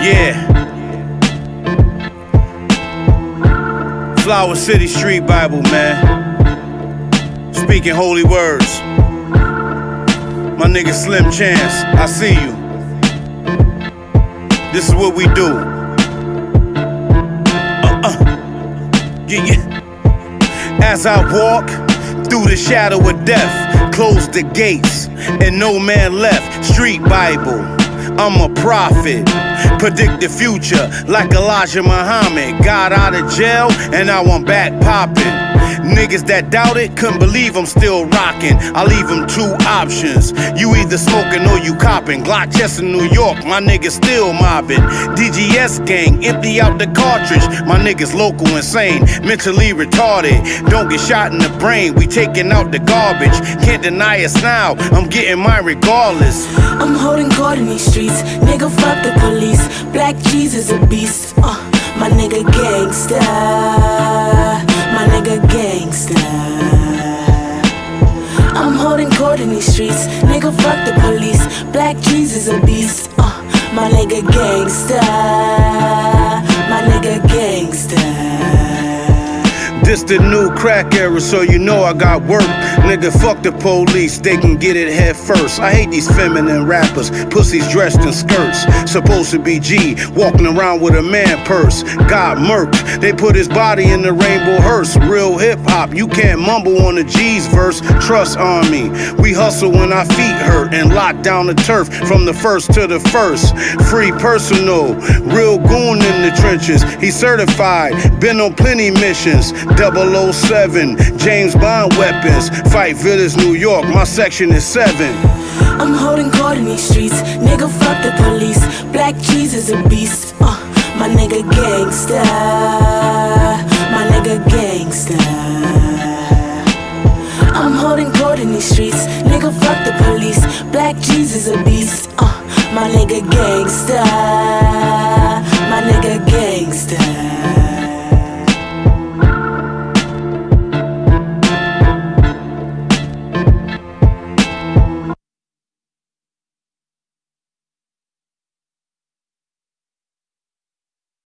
Yeah. Flower City Street Bible, man. Speaking holy words. My nigga Slim Chance, I see you. This is what we do. Yeah. As I walk through the shadow of death, close the gates and no man left. Street Bible, I'm a prophet. Predict the future like Elijah Muhammad. Got out of jail and now I'm back popping. Niggas that doubt it couldn't believe I'm still rocking. I leave them two options. You either smoking or you copping. Gloucester, New York, my niggas still mobbing. DGS gang, empty out the cartridge. My niggas local insane, mentally retarded. Don't get shot in the brain, we taking out the garbage. Can't deny us now, I'm getting mine regardless. I'm holding court in these streets, nigga fuck the police. Black Jesus a beast, my nigga gangsta. My nigga gangsta. I'm holding court in these streets, nigga fuck the police. Black Jesus a beast, my nigga gangsta. My nigga gangsta. This the new crack era, so you know I got work. Nigga, fuck the police, they can get it head first. I hate these feminine rappers, pussies dressed in skirts. Supposed to be G, walking around with a man purse. Got murked, they put his body in the rainbow hearse. Real hip hop, you can't mumble on the G's verse. Trust on me, we hustle when our feet hurt and lock down the turf from the first to the first. Free personal, real goon in the trenches. He certified, been on plenty missions. 007, James Bond weapons. Fight Village, New York, my section is 7. I'm holding court in these streets, nigga fuck the police. Black Jesus a beast, my nigga gangsta. My nigga gangsta. I'm holding court in these streets, nigga fuck the police. Black Jesus a beast.